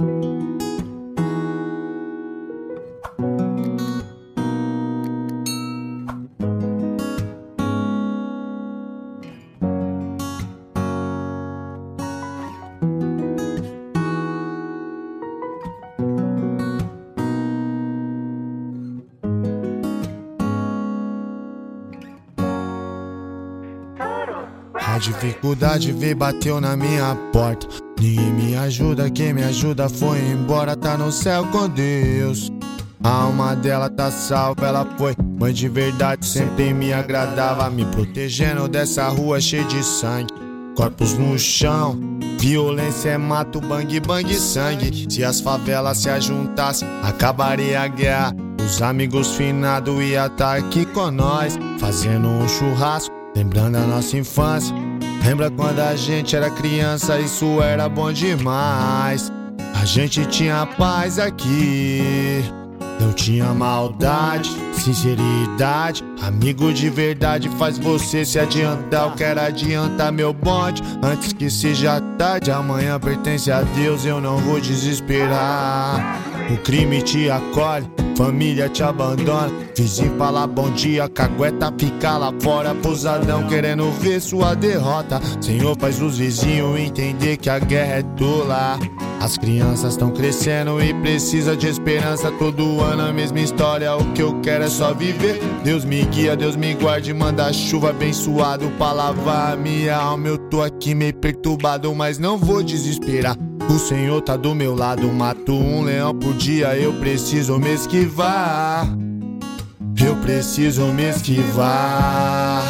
A dificuldade veio, bateu na minha porta. Ninguém me ajuda, quem me ajuda foi embora. Tá no céu com Deus, a alma dela tá salva. Ela foi mãe de verdade, sempre me agradava, me protegendo dessa rua cheia de sangue. Corpos no chão, violência é mato, bang bang sangue. Se as favelas se ajuntassem, acabaria a guerra. Os amigos finados ia tá aqui com nós, fazendo um churrasco, lembrando a nossa infância. Lembra quando a gente era criança, isso era bom demais. A gente tinha paz aqui, não tinha maldade, sinceridade. Amigo de verdade faz você se adiantar. Eu quero adiantar meu bonde antes que seja tarde. Amanhã pertence a Deus, eu não vou desesperar. O crime te acolhe, família te abandona. Vizinho fala bom dia, cagueta fica lá fora. Pousadão querendo ver sua derrota. Senhor faz os vizinhos entender que a guerra é tola. As crianças estão crescendo e precisa de esperança. Todo ano a mesma história, o que eu quero é só viver. Deus me guia, Deus me guarde, manda chuva abençoado pra lavar a minha alma. Eu tô aqui meio perturbado, mas não vou desesperar. O Senhor tá do meu lado, mato um leão por dia. Eu preciso me esquivar, eu preciso me esquivar.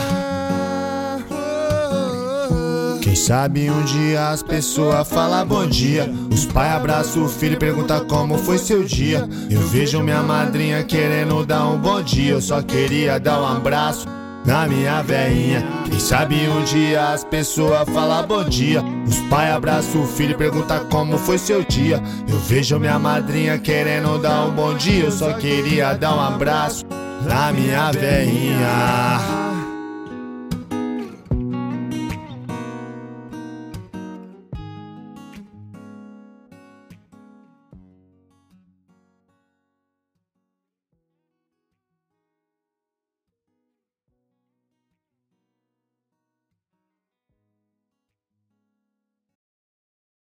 Quem sabe um dia as pessoas falam bom dia. Os pais abraçam o filho e perguntam como foi seu dia. Eu vejo minha madrinha querendo dar um bom dia. Eu só queria dar um abraço na minha velhinha. Quem sabe um dia as pessoas falam bom dia. Os pais abraçam o filho e perguntam como foi seu dia. Eu vejo minha madrinha querendo dar um bom dia. Eu só queria dar um abraço na minha velhinha.